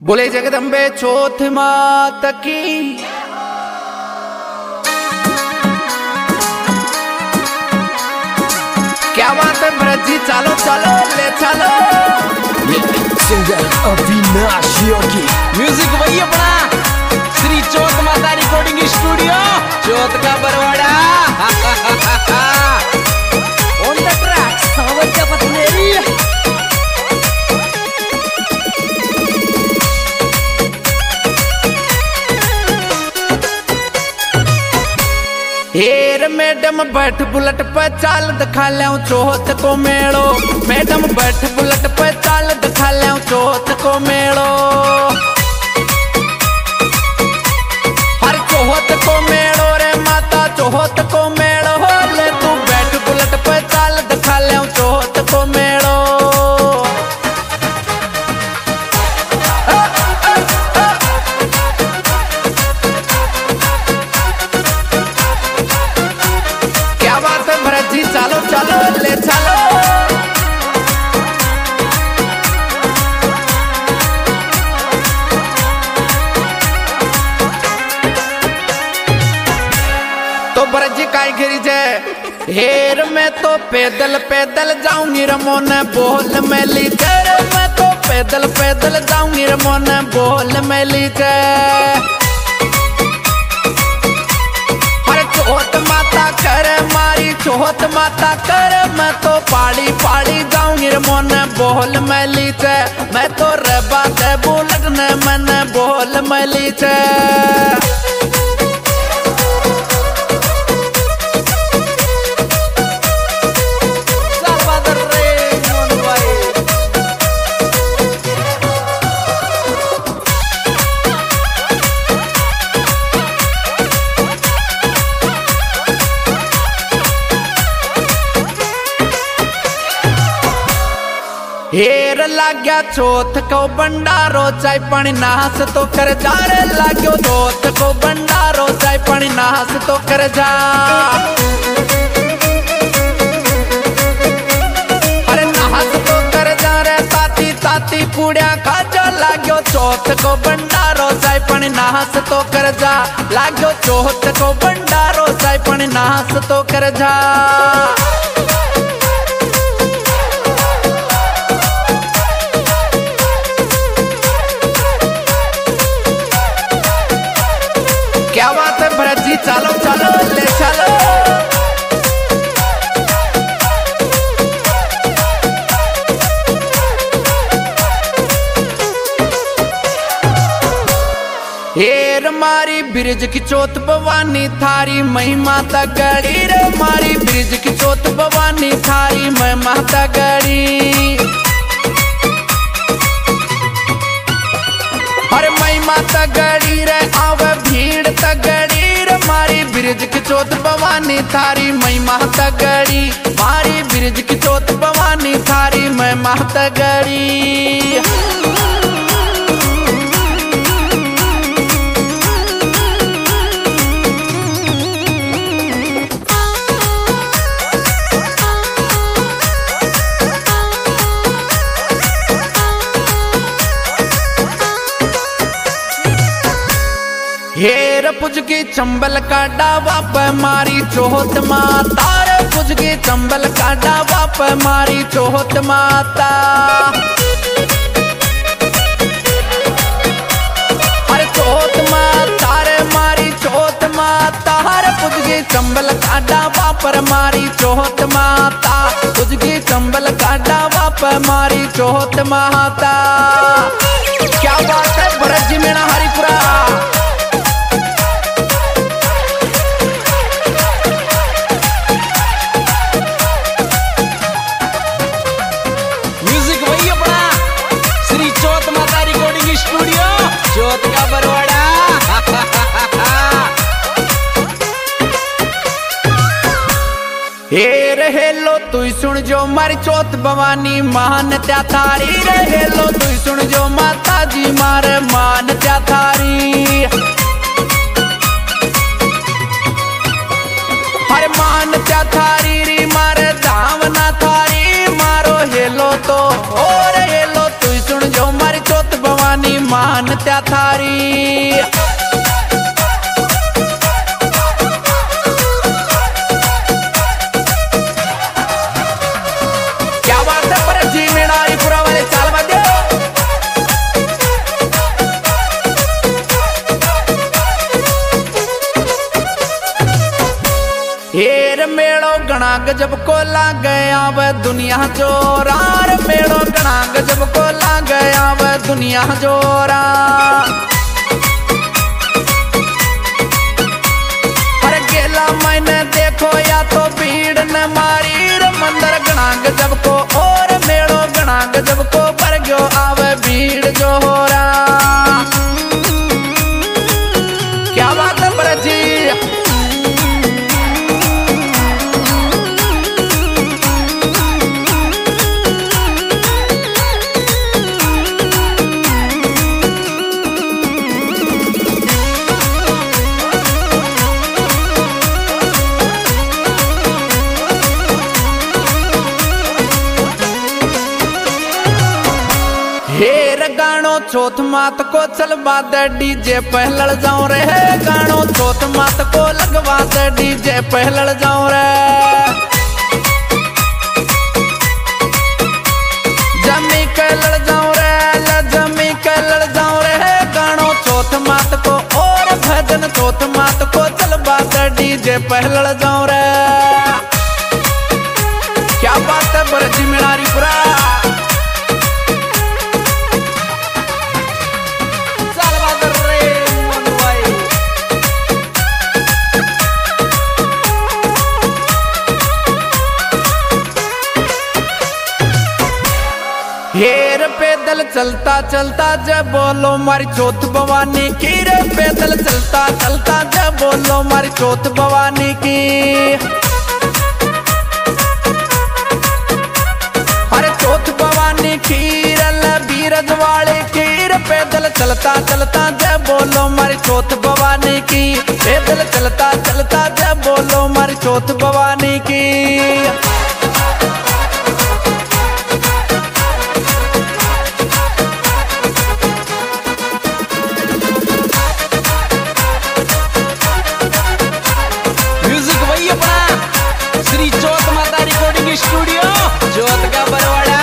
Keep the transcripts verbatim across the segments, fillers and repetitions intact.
बोले जगदम्बे चौथ मात की। क्या बात है भरत जी, चलो चलो ले चलो। सिंगर अविनाश योगी, म्यूजिक वही अपना श्री चौथ माता recording studio, Chauth ka Barwara. On the track Sawant Patneri. हेर मैडम बैठ बुलेट पे चाल दिखा ले चौथ को मेड़ो। मैडम बैठ बुलेट पे चाल दिखा ले चौथ को मेड़ो। हर चौथ को मेड़ो रे माता चौथ को मेड़ो। ले तू बैठ बुलेट पे चाल दिखा ले चौथ को मेड़ो। चलो चलो ले चलो। तो भरत जी काई घेरी जाए। हेर मैं तो पैदल पैदल जाऊंगी रमोन बोल मैली कर। मैं तो पैदल पैदल जाऊंगी रमोन बोल मैली कर। चौथ माता कर मारी चौथ माता कर। मैं तो पाड़ी पाड़ी जाऊंगी मन बोल मैली चे। मैं तो रबा दे बोलने मन बोल मैली चे। हेर लाग्या चौथ को बंडारो चाय पानी नास तो कर जा रे। लाग्यो चौथ को बंडारो चाय पानी नास तो कर जा। अरे नास तो कर जा रे ताती ताती पूड़िया खाजा। लाग्यो चौथ को बंडारो चाय पानी नास तो कर जा। लाग्यो चौथ को बंडारो चाय पानी नास तो कर जा। क्या बात है भरत जी, चलो चलो ले चलो। हेर मारी ब्रिज की चौथ भवानी थारी महिमा तगड़ी रे। मारी ब्रिज की चौथ भवानी थारी महिमा तगड़ी। अरे महिमा तगड़ी रे आवे भीड़ तगड़ी रे। मारी ब्रिज की चौथ भवानी थारी महिमा तगड़ी। मारी ब्रिज की चौथ भवानी थारी महिमा तगड़ी। हेर पुजगी चंबल का डावा पे मारी चौथ माता रे। पुजगी चंबल का डावा पे मारी चौथ माता। अरे चौथ माता रे मारी चौथ माता। हर पुजगी चंबल का डावा पर मारी चौथ माता। पुजगी चंबल का डावा पे मारी चौथ माता। क्या बात है भरत जी मेरा हरिपुरा। स्टूडियो चौथ का बरवाड़ा। हे रहे लो तू सुन जो मारी चौथ भवानी मान त्या थारी। रहे लो तू सुन जो माता जी मारे मान त्या थारी। हर मान त्या थारी री मारे धावना थारी। मारो हेलो तो और हेलो तू सुन जो मारी चौथ भवानी मान त्या थारी। क्या बात है पर जी मीणा हरिपुरा वाले चाल वाद्य। हेर मेड़ो गणा गजब को ला गया वह दुनिया जोरार। मेड़ो गणा गजब को ला गया वह दुनिया जोरा। हर गेला मैंने देखो या तो भीड़ न मारी रे मंदिर गणा गजब को। और मेड़ो गणा गजब को पर गयो आवे भीड़ जोरा। क्या बात है ब्रजी। हेर गानो चौथ मात को चलवा दे डीजे पहलड़ जाऊं रे। गानो चौथ मात को लगवा दे डीजे पहलड़ जाऊं रे। जमी कहलड़ जाऊं रे ल जमी कहलड़ जाऊं रे। गानो चौथ मात को और भजन चौथ मात को चलवा दे डीजे पहलड़ जाऊं रे। क्या बात है ब्रजी मीणा हरिपुरा। हेर पैदल चलता चलता जब बोलो मारी चौथ भवानी की रे। पैदल चलता चलता जब बोलो मारी चौथ भवानी की। अरे चौथ भवानी खीर बीरज वाले खीर। पैदल चलता चलता जब बोलो मारी चौथ भवानी की। पैदल चलता चलता जब बोलो मारी चौथ भवानी की। श्री चौथ माता रिकॉर्डिंग स्टूडियो चौथ का बरवाड़ा।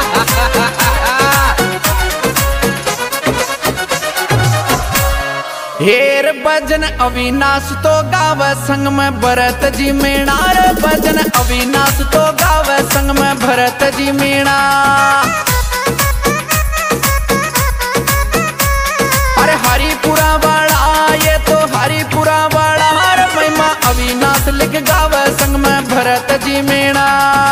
हेर भजन अविनाश तो गावे संग में भरत जी मीणा रे। भजन अविनाश तो गावे संग में भरत जी मीणा। अरे हरिपुरा वाला ये तो हरिपुरा वाला। हर महिमा अविनाश लिख गावे संग में भरत जी मीणा।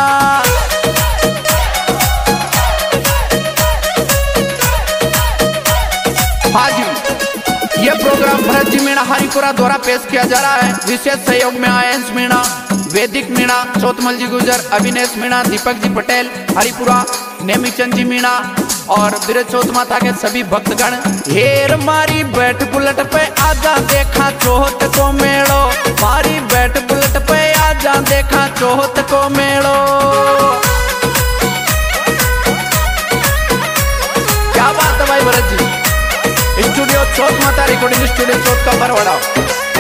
हाँ जी ये प्रोग्राम भरत जी मीणा हरिपुरा द्वारा पेश किया जा रहा है। विशेष सहयोग में आयंस मीणा, वैदिक मीणा, चौथमल जी गुजर, अविनेश मीणा, दीपक जी पटेल हरिपुरा, नेमीचंद जी मीणा और ब्रज चौथ माता के सभी भक्तगण। हेर मारी बैठ बुलेट पे आजा देखा चौथ को मेड़ो। मारी बैठ बुलेट पे आजा देखा चौथ को मेड़ो। क्या बात है भाई भरत जी। स्टूडियो चौथ माता रिकॉर्डिंग स्टूडियो चौथ का बरवाड़ा।